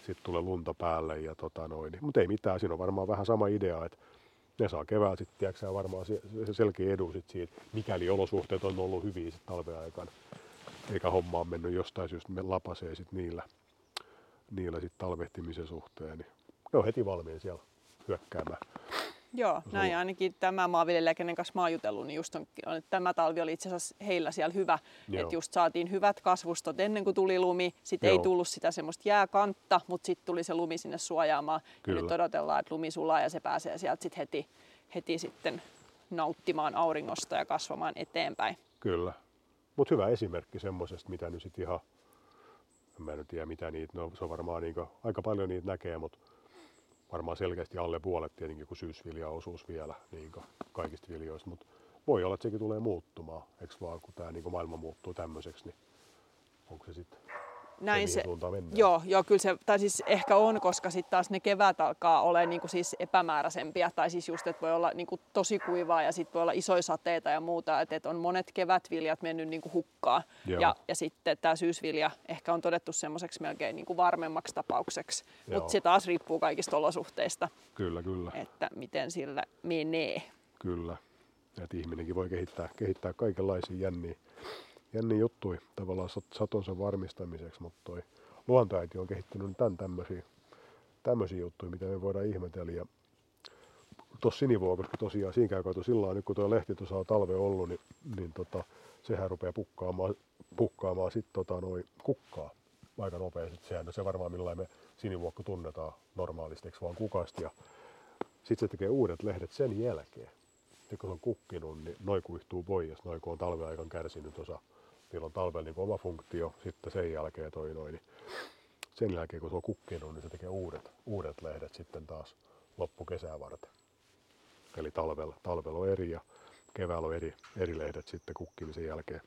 sitten tulee lunta päälle. Ja tota noin. Mutta ei mitään, siinä on varmaan vähän sama idea, että ne saa keväällä sitten, tiedätkö, varmaan se, se selkeä edu sit siitä, mikäli olosuhteet on ollut hyviä sit talven aikana, eikä homma on mennyt jostain syystä, me lapasee sit niillä, niillä sit talvehtimisen suhteen, niin ne on heti valmiin siellä hyökkäämään. Joo, näin ainakin tämä maanviljelijä, kenen kanssa mä oon jutellut, niin just on, että tämä talvi oli itse asiassa heillä siellä hyvä, Joo. että just saatiin hyvät kasvustot ennen kuin tuli lumi, sitten ei tullut sitä semmoista jääkantta, mutta sitten tuli se lumi sinne suojaamaan. Kyllä. Ja nyt odotellaan, että lumi sulaa ja se pääsee sieltä sit heti, heti sitten nauttimaan auringosta ja kasvamaan eteenpäin. Kyllä, mutta hyvä esimerkki semmoisesta, mitä nyt sitten ihan, en mä nyt tiedä mitä niitä, no se on varmaan niinku, aika paljon niitä näkee, mutta varmaan selkeästi alle puolet tietenkin, kun syysviljaosuus vielä niin kaikista viljoista, mutta voi olla, että sekin tulee muuttumaan, eikö vaan, kun tämä niin maailma muuttuu tämmöiseksi, niin onko se sitten näin se, se, suuntaan mennään? Joo, joo, kyllä se, tai siis ehkä on, koska sitten taas ne kevät alkaa olla niin kuin siis epämääräisempiä, tai siis just, että voi olla niin kuin tosi kuivaa ja sitten voi olla isoja sateita ja muuta, että, että on monet kevätviljat mennyt niin kuin hukkaan, ja, ja sitten tämä syysvilja ehkä on todettu semmoiseksi melkein niin kuin varmemmaksi tapaukseksi, mutta se taas riippuu kaikista olosuhteista, kyllä, kyllä. että miten sillä menee. Kyllä, että ihminenkin voi kehittää, kehittää kaikenlaisia jänniä. Jänniä juttui tavallaan satonsa varmistamiseksi, mutta toi luontoäiti on kehittänyt tämän tämmöisiä, tämmöisiä juttuja, mitä me voidaan ihmetellä. Ja tuossa sinivuokossa tosiaan siinä käy kato sillä nyt kun tuo lehti tuossa on talve ollut, niin, niin tota, sehän rupeaa pukkaamaan, pukkaamaan sit tota noi kukkaa aika nopeasti. Sehän on se varmaan millainen me sinivuokko tunnetaan normaalisti, eikö vaan kukasti. Ja sitten se tekee uudet lehdet sen jälkeen. Ja kun se on kukkinut, niin noi kuihtuu pois, noi kun on talven aikana kärsinyt osa. Niillä on talvella niin oma funktio, sitten sen jälkeen toi noin. Niin sen jälkeen kun se on kukkinut, niin se tekee uudet, uudet lehdet sitten taas loppukesää varten. Eli talvella, talvella on eri ja keväällä on eri, eri lehdet sitten kukkimisen jälkeen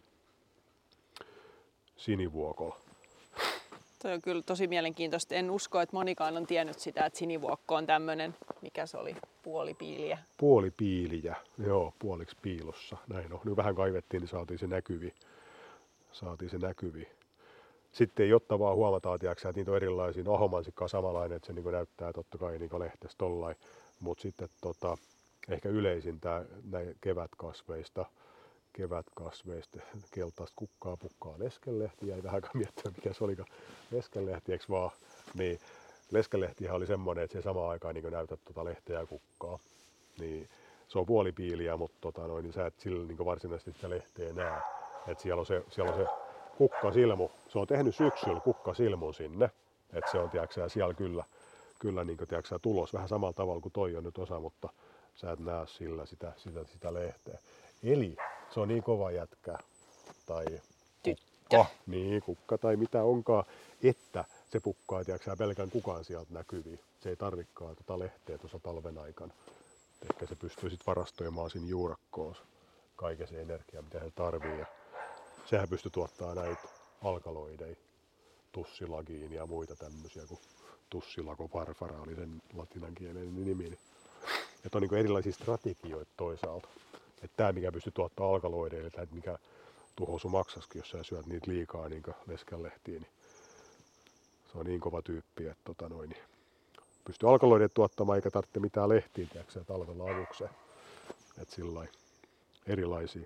sinivuokolla. Toi on kyllä tosi mielenkiintoista. En usko, että monikaan on tiennyt sitä, että sinivuokko on tämmöinen, mikä se oli, puolipiiliä. Puolipiiliä, joo, puoliksi piilossa. Näin on. Nyt vähän kaivettiin, niin saatiin se näkyvi. Saatiin se näkyvi. Sitten jotta vaan huomataan, tiiäksä, että niitä on erilaisia. No ahomansikka on samanlainen, että se niin näyttää totta kai niin lehtestä tollain. Mutta sitten tota, ehkä yleisin tämä kevätkasveista. kevätkasveista, keltaista kukkaa, pukkaa, leskenlehti, jäi vähän aikaa miettimään, mikä se olikaan leskenlehti, eikö vaan, niin leskenlehtihän oli semmoinen, että se samaan aikaan niin näytät tuota lehteä ja kukkaa, niin se on puolipiiliä, mutta tota noin, niin sä et sillä niin varsinaisesti sitä lehteä näe, että siellä on se, siellä on se kukkasilmu, se on tehnyt syksyllä kukkasilmun sinne, että se on, tiedätkö, siellä kyllä, kyllä niin kuin, tiedätkö, tulos vähän samalla tavalla kuin toi on nyt osa, mutta sä et näe sillä sitä, sitä, sitä lehteä. Eli se on niin kova jätkä tai kukka, niin, kukka tai mitä onkaan, että se pukkaa tiiäksä, pelkän kukaan sieltä näkyviin. Se ei tarvikaan tuota lehteä tuossa talven aikana. Ehkä se pystyy sitten varastoimaan siinä juurakkoon kaiken se energia, mitä se tarvii. Ja sehän pystyy tuottaa näitä alkaloideja, tussilagiin ja muita tämmöisiä, kuin tussilago farfara oli sen latinankielinen nimi. Että on niin kuin erilaisia strategioita toisaalta. Että tämä, mikä pystyy tuottaa alkaloideille, tai mikä tuhoaa sun maksaskin, jos sä syöt niitä liikaa niin leskenlehtiä, niin se on niin kova tyyppi, että tota noin, niin pystyy alkaloideille tuottamaan eikä tarvitse mitään lehtiä tiiäksä, talvella avukseen. Että sillä erilaisia,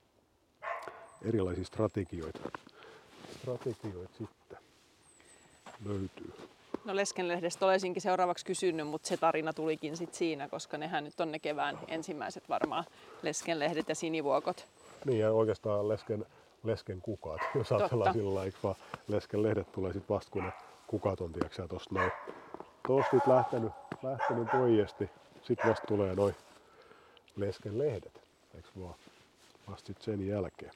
erilaisia strategioita, strategioita sitten löytyy. No leskenlehdestä olisinkin seuraavaksi kysynyt, mutta se tarina tulikin sit siinä, koska nehän nyt on ne kevään ensimmäiset varmaan leskenlehdet ja sinivuokot. Niin ja oikeastaan lesken, lesken kukat, jos ajatellaan sillä lailla, vaan leskenlehdet tulee sitten vasta kun ne kukat on tiiäksä tosta noin. Tosta nyt lähtenyt, lähtenyt poiesti, sitten vasta tulee noin leskenlehdet, eikö vaan vasta sit sen jälkeen.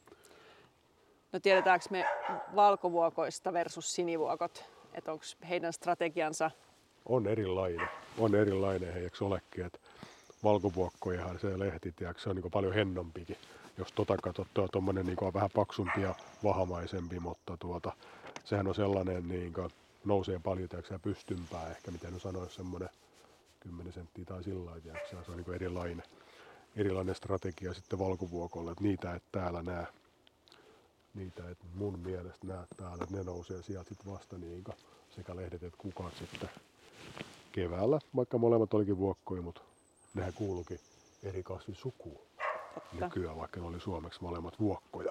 No tiedetäänkö me valkovuokoista versus sinivuokot? Että onko heidän strategiansa? On erilainen. On erilainen, eikö olekin, että valkovuokkojahan se lehti, tiiäks, se on niin paljon hennompikin. Jos tota katsot, tuo tommonen niin vähän paksumpi ja vahamaisempi, mutta tuota, sehän on sellainen, niin kuin, nousee paljon tiiäks, pystympää ehkä, miten sanoisi, semmoinen kymmenen senttiä tai sillä lailla, se on niin erilainen, erilainen strategia sitten valkovuokolle, että niitä et täällä näe. Niitä et mun mielestä näe täällä, että ne nousee sieltä sit vasta niin sekä lehdet että kukat sitten keväällä, vaikka molemmat olikin vuokkoja, mutta nehän kuulukin eri kasvisukuun nykyään, vaikka ne oli suomeksi molemmat vuokkoja.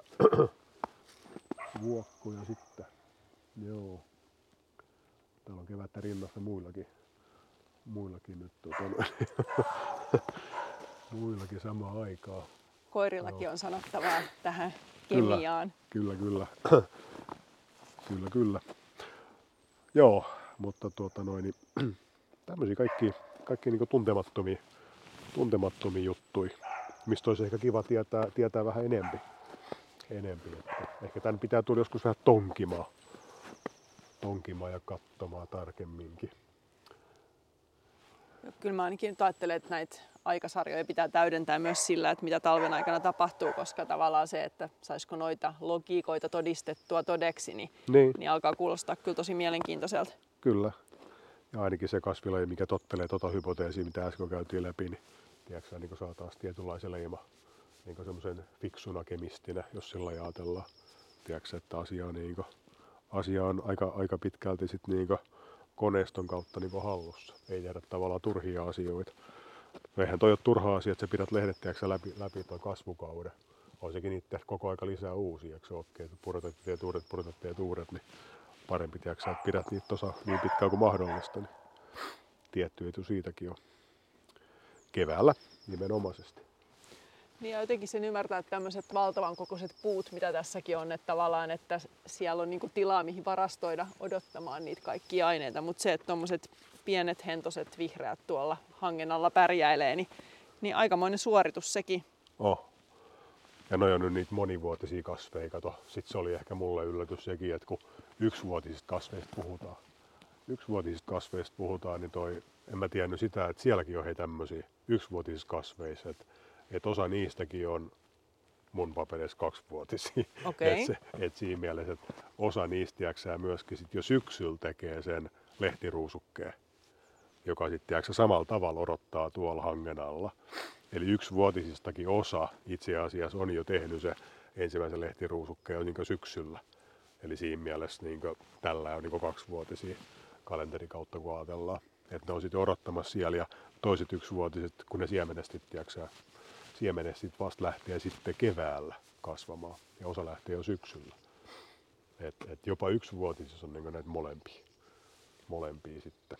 Vuokkoja sitten, joo. Täällä on kevättä rinnassa muillakin, muillakin nyt tuota, muillakin samaan aikaan. Koirillakin Joo. on sanottavaa tähän kemiaan. Kyllä, kyllä. Kyllä, kyllä. kyllä. Joo, mutta tuota noin, niin, tämmöisiä kaikki, kaikki niin tuntemattomia, tuntemattomia juttuja, mistä olisi ehkä kiva tietää, tietää vähän enempi. enempi. Että ehkä tämän pitää tulla joskus vähän tonkimaan, tonkimaan ja katsomaan tarkemminkin. Kyllä mä ainakin nyt ajattelen, että näitä aikasarjoja pitää täydentää myös sillä, että mitä talven aikana tapahtuu, koska tavallaan se, että saisiko noita logiikoita todistettua todeksi, niin, Niin. niin alkaa kuulostaa kyllä tosi mielenkiintoiselta. Kyllä. Ja ainakin se kasvilaji, mikä tottelee tuota hypoteesia, mitä äsken käytiin läpi, niin tiedätkö, niin saa taas tietynlaisen leima niin semmoisen fiksuna kemistinä, jos sillä ajatellaan. Tiedätkö, että asia on, niin kuin, asia on aika, aika pitkälti sit niin koneiston kautta niin hallussa. Ei tehdä tavallaan turhia asioita. Eihän toi ole turha asia, että sä pidät lehdet tiedätkö, läpi, läpi tuon kasvukauden. On sekin niitä koko aika lisää uusia, eikö se olekin, että pudotat ja teet uudet, pudotat ja teet uudet, niin parempi tiedätkö, että pidät niitä tuossa niin pitkään kuin mahdollista. Niin tietty etu siitäkin on keväällä nimenomaisesti. Niin ja jotenkin sen ymmärtää, että tämmöiset valtavan kokoiset puut, mitä tässäkin on, että tavallaan, että siellä on niinku tilaa, mihin varastoida odottamaan niitä kaikkia aineita, mutta se, että tommoset pienet hentoset vihreät tuolla hangen alla pärjäilee, niin, niin aikamoinen suoritus sekin. Oh. Ja noi on nyt niitä monivuotisia kasveja, kato. Sitten se oli ehkä mulle yllätys sekin, että kun yksivuotisista kasveista puhutaan, yksivuotisista kasveista puhutaan, niin toi, en mä tiennyt sitä, että sielläkin on hei tämmöisiä yksivuotisissa kasveissa, että et osa niistäkin on mun paperissa kaksivuotisia. Okay. Että et siinä mielessä, että osa niistä jääksää myöskin sit jo syksyllä tekee sen lehtiruusukkeen, joka sitten samalla tavalla odottaa tuolla hangen alla. Eli yksivuotisistakin osa itse asiassa on jo tehnyt se ensimmäisen lehtiruusukkeen jo niin syksyllä. Eli siinä mielessä niin tällä on niin kaksivuotisia kalenterikautta, kun ajatellaan. Että ne on sitten odottamassa siellä ja toiset yksivuotiset, kun ne siemenestä siemenestä sit vasta lähtee sitten keväällä kasvamaan ja osa lähtee jo syksyllä. Et, et jopa yksivuotisissa on niin näitä molempia, molempia sitten.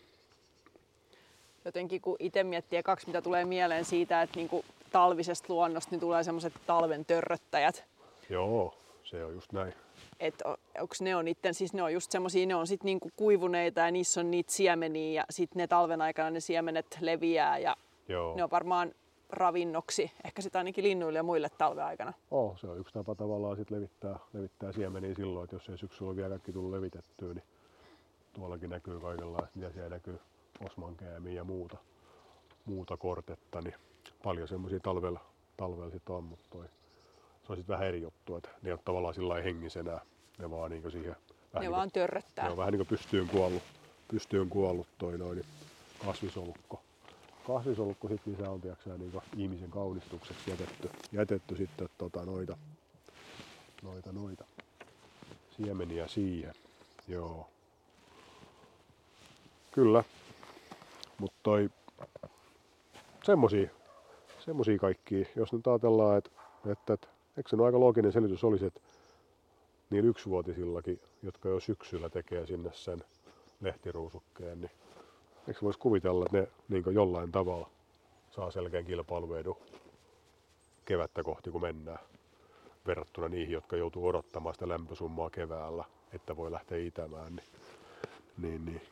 Jotenkin kun itse miettii kaksi, mitä tulee mieleen siitä, että niinku talvisesta luonnosta niin tulee semmoiset talven törröttäjät. Joo, se on just näin. Että onko ne on itten, siis ne on just semmosia, ne on sit niinku kuivuneita ja niissä on niitä siemeniä ja sit ne talven aikana ne siemenet leviää ja Joo. ne on varmaan ravinnoksi, ehkä sitä ainakin linnuille ja muille talven aikana. Oh, se on yksi tapa tavallaan sit levittää, levittää siemeniä silloin, että jos ei syksyllä ole vielä kaikki tullut levitettyä, niin tuollakin näkyy kaikenlaista, mitä siellä näkyy, osmankäämiä ja muuta, muuta kortetta, niin paljon semmoisia talvella, talvella sit on, mutta toi, se on sit vähän eri juttu, että ne on tavallaan sillä lailla hengisenä, ne vaan niinku siihen ne niin vaan törröttää. Ne on vähän niinku pystyyn kuollut, pystyyn kuollut toi noin kasvisolukko. Kasvisolukko sit, missä on tiiäksä, niinku ihmisen kaunistukseksi jätetty, jätetty sitten tota, noita, noita, noita siemeniä siihen. Joo. Kyllä. Mutta toi semmosia, semmosia kaikkia, jos nyt ajatellaan, että et, et, eikö se no aika looginen selitys olisi, että niillä yksivuotisillakin, jotka jo syksyllä tekee sinne sen lehtiruusukkeen, niin eikö voisi kuvitella, että ne niin jollain tavalla saa selkeän kilpailuedun kevättä kohti, kun mennään, verrattuna niihin, jotka joutuu odottamaan sitä lämpösummaa keväällä, että voi lähteä itämään. Niin, niin, niin.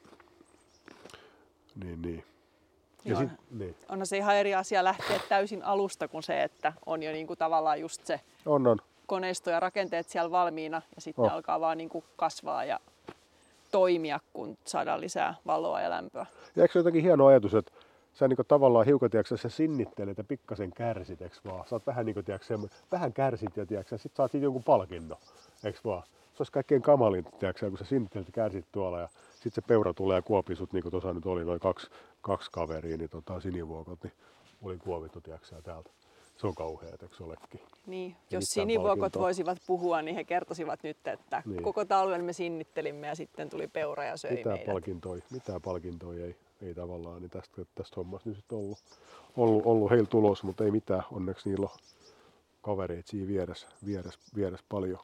niin, niin. Ja sit, niin. Onhan se ihan eri asia lähteä täysin alusta kuin se, että on jo niinku tavallaan just se on, on. koneisto ja rakenteet siellä valmiina ja sitten oh. ne alkaa vaan niinku kasvaa ja toimia, kun saadaan lisää valoa ja lämpöä. Ja eikö se jotenkin hieno ajatus, että sä niinku tavallaan hiukan tiiäksä, sä sinnittelet ja pikkasen kärsit, eikö vaan? Sä oot vähän, niinku, tiiäksä, vähän kärsit ja tiiäksä, sit saat siitä jonkun palkinnon, eikö vaan? Se olisi kaikkein kamalin, tiiäksä, kun sä sinnittelet ja kärsit tuolla ja sit se peura tulee ja kuopii sut, niin kuin tuossa nyt oli noin kaksi, kaksi kaveria, niin tota, sinivuokot, niin oli kuovittu tiiäksä, täältä. Se on kauheat, eikö se olekin? Niin, jos sinivuokot voisivat puhua, niin he kertoisivat nyt, että niin. Koko talven me sinnittelimme ja sitten tuli peura ja söi mitään meidät. Palkintoi, mitään palkintoja ei, ei tavallaan niin tästä, tästä hommasta nyt sitten ollut, ollut, ollut heillä tulos, mutta ei mitään. Onneksi niillä on kavereita siinä vieressä, vieressä, vieressä paljon.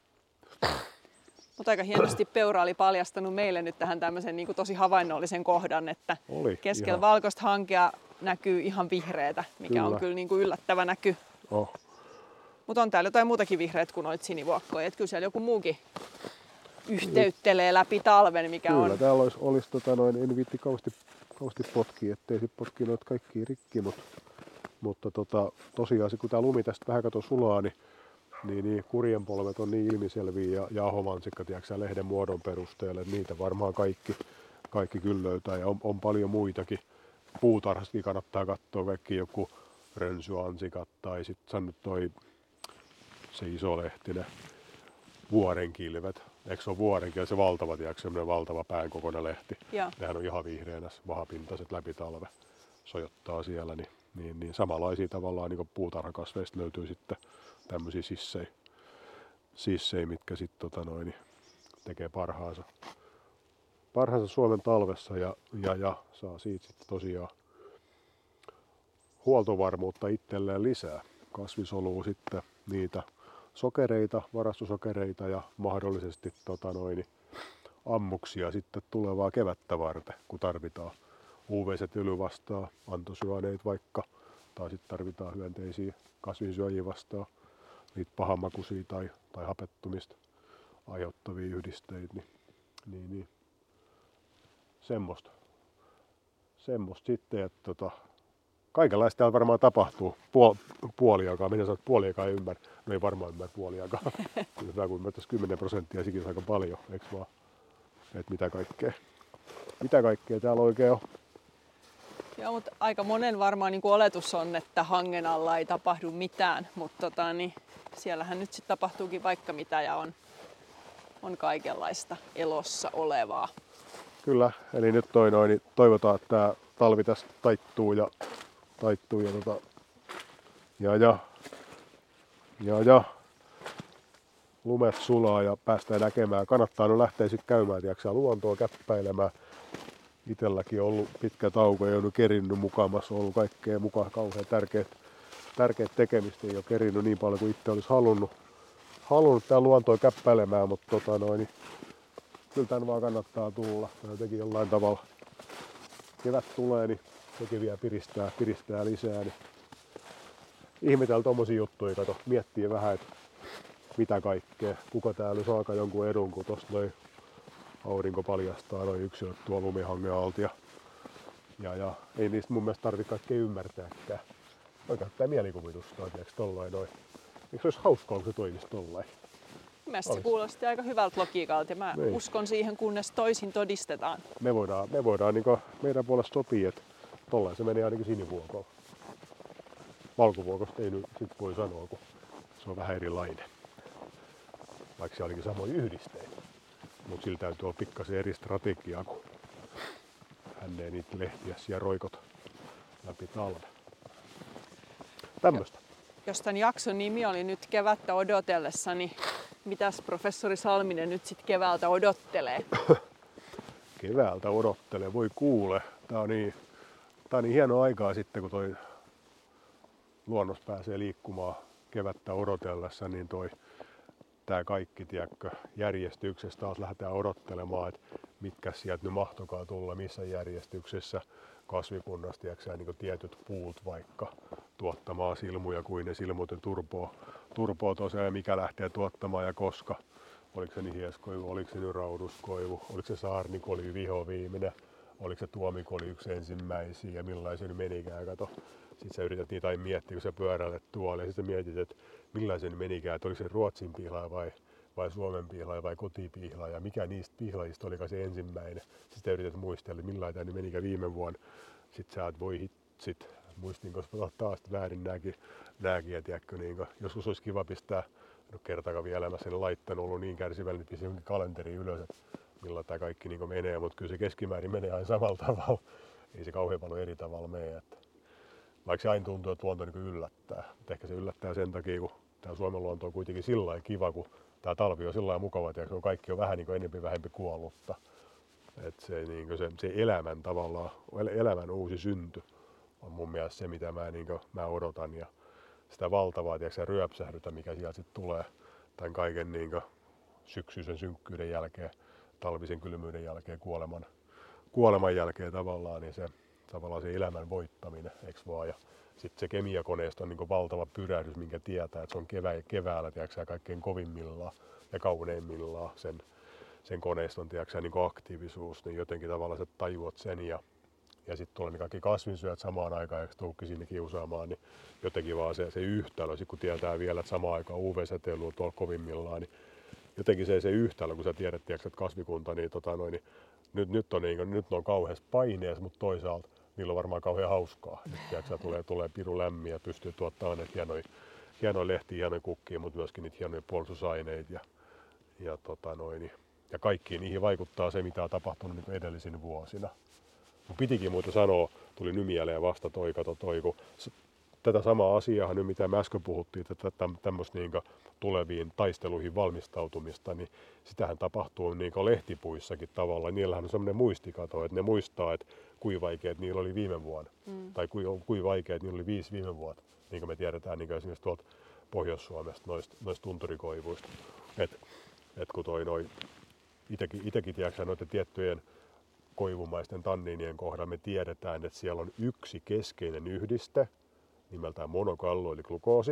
Mutta aika hienosti peura oli paljastanut meille nyt tähän tämmöisen niin kuin tosi havainnollisen kohdan, että oli, keskellä ihan. valkoista hankea näkyy ihan vihreätä, mikä kyllä. on kyllä niin kuin yllättävä näky. Oh. Mutta on täällä jotain muutakin vihreät kuin noita sinivuokkoja. Että kyllä siellä joku muukin yhteyttelee läpi talven, mikä kyllä, on. Kyllä, täällä olisi, olisi tota noin, en viitti kausti, kausti potkia, ettei sit potki noita kaikkia rikki, mutta, mutta tota, tosiaan kun tää lumi tästä vähän kato sulaa, niin, niin, niin kurjenpolvet on niin ilmiselviä ja, ja ahomansikka, tiedätkö, lehden muodon perusteella, että niitä varmaan kaikki, kaikki kyllä löytää ja on, on paljon muitakin. Puutarhastakin kannattaa katsoa kaikki joku rönsyansikat tai sitten toi se isolehtinen vuorenkilvet. Eikö se ole vuorenkilve, se valtava, tiedätkö, semmoinen valtava päänkokoinen lehti. Ja. Nehän on ihan vihreänä, vahapintaiset läpi talve sojottaa siellä. Niin, niin, niin samanlaisia tavallaan niin puutarhakasveista löytyy sitten tämmöisiä sissejä, sissejä mitkä sitten tota noin, tekee parhaansa, parhaansa Suomen talvessa ja, ja, ja saa siitä sitten tosiaan huoltovarmuutta itselleen lisää. Kasvisoluu sitten niitä sokereita, varastosokereita ja mahdollisesti tota noin, ammuksia sitten tulevaa kevättä varten, kun tarvitaan U V-säteilyä vastaan, antosyaneita vaikka, tai sitten tarvitaan hyönteisiä kasvinsyöjiä vastaan, niitä pahanmakuisia tai, tai hapettumista aiheuttavia yhdisteitä, niin, niin, niin. semmoista. Semmoista sitten, että tota, kaikenlaista täällä varmaan tapahtuu Puol, puoliaikaa. Minä sanon, että puoliaikaa ei ymmärrä. No ei varmaan ymmärrä puoliaikaa. Kyllä kun ymmärtäisi kymmenen prosenttia, sekin on aika paljon, eikö vaan? Että mitä kaikkea, mitä kaikkea täällä oikein on. Joo, mutta aika monen varmaan niin kuin oletus on, että hangen alla ei tapahdu mitään, mutta tota, niin siellähän nyt sitten tapahtuukin vaikka mitä ja on, on kaikenlaista elossa olevaa. Kyllä, eli nyt toi noin, niin toivotaan, että tämä talvi tästä taittuu ja taittuu ja tota, ja, ja, ja, ja lumet sulaa ja päästään näkemään. Kannattaa no lähteä sitten käymään, tiiäksä, luontoa käppäilemään. Itselläkin on ollut pitkä tauko, ei ole kerinnyt mukamassa, on ollut kaikkea mukaan kauhean tärkeät, tärkeät tekemistä, ei ole kerinnyt niin paljon kuin itse olisi halunnut, halunnut tää luontoa käppäilemään, mutta tota noin, niin kyllä tän vaan kannattaa tulla. Jotenkin jollain tavalla kevät tulee, niin sekin vielä piristää, piristää lisää. Niin ihmetellä tommosia juttuja, kato, miettii vähän, että mitä kaikkea, kuka täällä saakaan jonkun edun, kun tosta noin aurinko paljastaa noin yksilöt tuolla lumihangen alta. Ja, ja, ja ei niistä mun mielestä tarvitse kaikkea ymmärtääkään. Voi käyttää mielikuvitusta, tiiäks, tollain noin. Eikö se olisi hauskaa, kun se toimisi tollain? Mielestäni se kuulosti aika hyvältä logiikalta ja mä niin. uskon siihen, kunnes toisin todistetaan. Me voidaan, me voidaan niin meidän puolesta sopia, että tollain se menee ainakin sinivuokolla. Valkovuokosta ei nyt sit voi sanoa, kun se on vähän erilainen. Vaikka se olikin samoin yhdisteitä. Mutta sillä täytyy olla pikkasen eri strategiaa, kun hän ei niitä lehtiä siellä roikot läpi talven. Tämmöstä. Jos tämän jakson nimi oli nyt kevättä odotellessa, niin mitäs professori Salminen nyt sitten keväältä odottelee? Keväältä odottelee, voi kuule. Tää on niin, tää on niin hienoa aikaa sitten, kun toi luonnos pääsee liikkumaan kevättä odotellessa, niin toi tää kaikki, tiedätkö, järjestyksessä taas lähdetään odottelemaan, että mitkä sieltä nyt mahtokaa tulla, missä järjestyksessä kasvikunnasta, tiedätkö, niin kuin tietyt puut vaikka tuottamaan silmuja, kuin ne silmuuten turpoo, turpoo tosiaan ja mikä lähtee tuottamaan ja koska. Oliko se nihieskoivu, oliko se nyt rauduskoivu, oliko se saarnikoli viho viimeinen, oliko se tuomikoli yksi ensimmäisiä ja millaisen menikään, kato. Sitten sä yrität niitä aina miettiä, kun sä pyöräilet tuolla ja sitten mietit, että millaisen menikään, että oliko se Ruotsin pihlaaja vai, vai Suomen pihlaaja vai kotipihlaaja ja mikä niistä pihlaajista olikaan se ensimmäinen. Sitten yrität muistella, millainen tämä menikään viime vuonna. Sitten sä oot, voi hitsit, muistinko taas väärin nääkin, nääkin ja tiedätkö, niin joskus olisi kiva pistää, no kertakaan vielä elämässä en laittanut, ollut niin kärsivällinen, että pistin jonkin kalenteri ylös, että millä tämä kaikki niin menee, mutta kyllä se keskimäärin menee aina samalla tavalla. Ei se kauhean paljon eri tavalla mene. Että vaikka se aina tuntuu, että luonto niin yllättää. Mutta ehkä se yllättää sen takia, kun tämä Suomen luonto on kuitenkin sillä lailla kiva, kun tämä talvi on sillä lailla mukava, että kaikki on vähän niin enemmän vähempi kuollutta. Että se, niin se, se elämän tavallaan, elämän uusi synty on mun mielestä se, mitä mä, niin kuin, mä odotan. Ja sitä valtavaa tiedätkö, ryöpsähdytä, mikä sieltä sitten tulee tämän kaiken niin kuin, syksyisen synkkyyden jälkeen, talvisen kylmyyden jälkeen, kuoleman, kuoleman jälkeen tavallaan, niin se, tavallaan se elämän voittaminen, eikö vaan? Ja sitten se kemiakoneisto on niin kuin valtava pyrähdys, minkä tietää, että se on kevä, keväällä tiedätkö, kaikkein kovimmillaan ja kauneimmillaan sen, sen koneiston tiedätkö, niin kuin aktiivisuus, niin jotenkin tavallaan sä tajuat sen ja, ja sitten tulee ne kaikki kasvinsyöt samaan aikaan ja tuukki sinne kiusaamaan, niin jotenkin vaan se, se yhtälö, sit kun tietää vielä, että samaan aikaan U V-säteily on tuolla kovimmillaan, niin jotenkin se, se yhtälö, kun sä tiedät, tiedätkö, että kasvikunta, niin, tota noin, niin nyt, nyt, on, niin, nyt on kauheassa paineessa, mutta toisaalta niillä on varmaan kauhean hauskaa. Nyt, tiedätkö, tulee, tulee piru lämmin ja pystyy tuottamaan näitä hienoja, hienoja lehtiä, hienoja kukkia, mutta myöskin niitä hienoja puolustusaineita. Ja, ja, tota noin, ja kaikkiin niihin vaikuttaa se, mitä on tapahtunut niin edellisinä vuosina. Mun pitikin muuta sanoa, tuli nyt mieleen vasta toi, kato toi, kun tätä samaa asiaa, nyt mitä me äsken puhuttiin, tätä tämmöistä niin tuleviin taisteluihin valmistautumista, niin sitähän tapahtuu niin lehtipuissakin tavallaan. Niillähän on semmoinen muistikato, että ne muistaa, että kuinka vaikeat niillä oli viime vuonna, mm. tai kuinka kui vaikeat niillä oli viisi viime vuotta, niin kuin me tiedetään niin kuin esimerkiksi tuolta Pohjois-Suomesta, noista, noista tunturikoivuista. Et, et kun toi noi, itekin, itekin tiedätkö, noiden tiettyjen koivumaisten tanniinien kohdalla me tiedetään, että siellä on yksi keskeinen yhdiste, nimeltään monokallo eli glukoosi.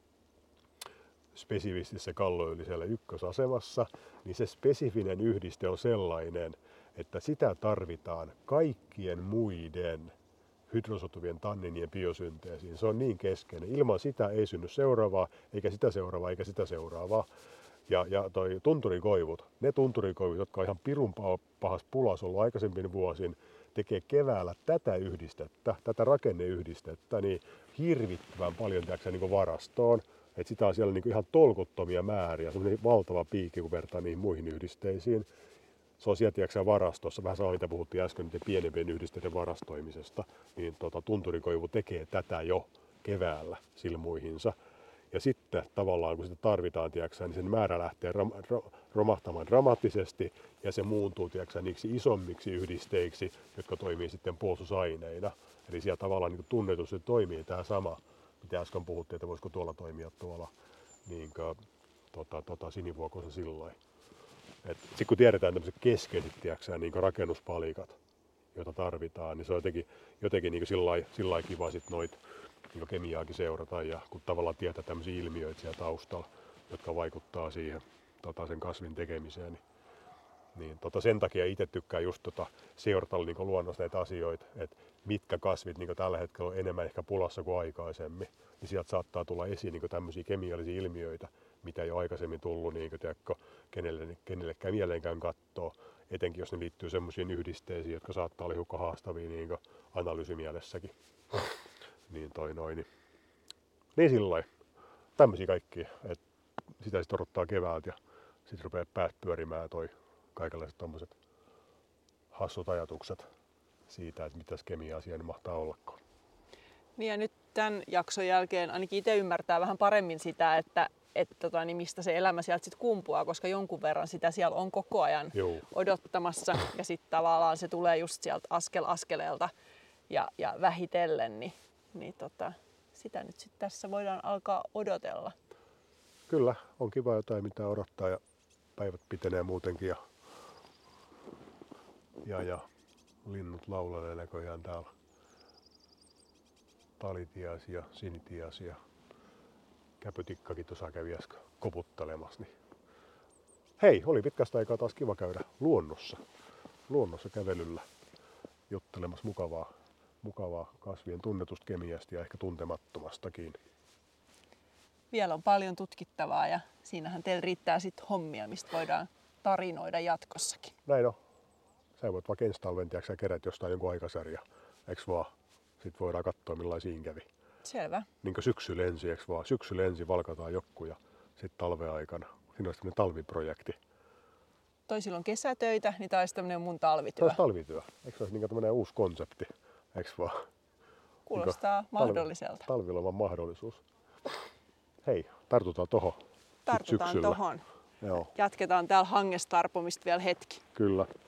Spesifisti se kalloöljy siellä ykkösasemassa, niin se spesifinen yhdiste on sellainen, että sitä tarvitaan kaikkien muiden hydrosotuvien tanninien biosynteesiin. Se on niin keskeinen. Ilman sitä ei synny seuraavaa, eikä sitä seuraavaa, eikä sitä seuraavaa. Ja, ja toi tunturikoivut, ne tunturikoivut, jotka on ihan pirun pahassa pulassa ollut aikaisempin vuosin, tekee keväällä tätä yhdistettä, tätä rakenneyhdistettä, niin hirvittävän paljon tiedätkö, niin varastoon. Et sitä on siellä niin ihan tolkuttomia määriä, semmoinen valtava piikki, kun vertaa niihin muihin yhdisteisiin. Se on siellä tiedätkö, varastossa, vähän sama mitä puhuttiin äsken niiden pienempien yhdisteiden varastoimisesta, niin tota, tunturikoivu tekee tätä jo keväällä silmuihinsa. Ja sitten tavallaan kun sitä tarvitaan, tiedätkö, niin sen määrä lähtee romahtamaan dramaattisesti ja se muuntuu tiedätkö, niiksi isommiksi yhdisteiksi, jotka toimii sitten puolustusaineina. Eli siellä tavallaan niin tunnetusti toimii tämä sama, mitä äsken puhuttiin, että voisiko tuolla toimia tuolla niin kuin, tota, tota, sinivuokoisen sillain. Sitten kun tiedetään tämmöiset keskeiset tiedätkö, niin rakennuspalikat, joita tarvitaan, niin se on jotenkin, jotenkin niin sillä lailla kiva sit noita niin kemiaakin seurata ja kun tavallaan tietää tämmöisiä ilmiöitä siellä taustalla, jotka vaikuttaa siihen tota, sen kasvin tekemiseen, niin, niin tota, sen takia itse tykkään just tota, seurata niin luonnossa näitä asioita, että mitkä kasvit niin tällä hetkellä on enemmän ehkä pulassa kuin aikaisemmin, niin sieltä saattaa tulla esiin niin tämmöisiä kemiallisia ilmiöitä, mitä ei ole aikaisemmin tullut niin tiedätkö, kenelle, kenellekään mieleenkään kattoo, etenkin jos ne liittyy semmoisiin yhdisteisiin, jotka saattaa olla hiukan haastavia niin analyysimielessäkin. Niin toi noin. Niin, niin sillai. Tämmöisiä kaikkia. Et sitä sitten odottaa keväältä ja sitten rupeaa päät pyörimään toi kaikenlaiset tommoset hassut ajatukset siitä, että mitäs kemiaa siellä mahtaa ollakaan. Niin ja nyt tämän jakson jälkeen ainakin itse ymmärtää vähän paremmin sitä, että, että tota, niin mistä se elämä sieltä sitten kumpuaa, koska jonkun verran sitä siellä on koko ajan Joo. odottamassa ja sitten tavallaan se tulee just sieltä askel askeleelta ja, ja vähitellen, niin niin tota, sitä nyt sitten tässä voidaan alkaa odotella. Kyllä, on kiva jotain mitä odottaa ja päivät pitenee muutenkin ja, ja, ja linnut laulelee näköjään täällä. Talitias ja sinitias ja käpytikkakin tuossa kävi äsken koputtelemassa. Niin. Hei, oli pitkästä aikaa taas kiva käydä luonnossa, luonnossa kävelyllä juttelemassa mukavaa. mukavaa kasvien tunnetusta kemiasta ja ehkä tuntemattomastakin. Vielä on paljon tutkittavaa ja siinähän teillä riittää sitten hommia, mistä voidaan tarinoida jatkossakin. Näin on. Sä voit vaikka ensi talven tiiäksä kerät jostain jonkun aikasarja, eiks vaan? Sitten voidaan katsoa millaisiin kävi. Selvä. Niin kuin syksyllä ensin, eiks vaan? Syksyllä ensin valkataan jokku ja sitten talven aikana. Siinä olisi tämmöinen talviprojekti. Toisilla on kesätöitä, niin tämä olisi tämmöinen mun talvityö. Tämä olisi talvityö. Eikö se olisi niin tämmöinen uusi konsepti? Eiks vaan? Kuulostaa niin mahdolliselta. Talvi, talviloman mahdollisuus. Hei, tartutaan tohon. Tartutaan tohon. Joo. Jatketaan täällä hangestarpomista vielä hetki. Kyllä.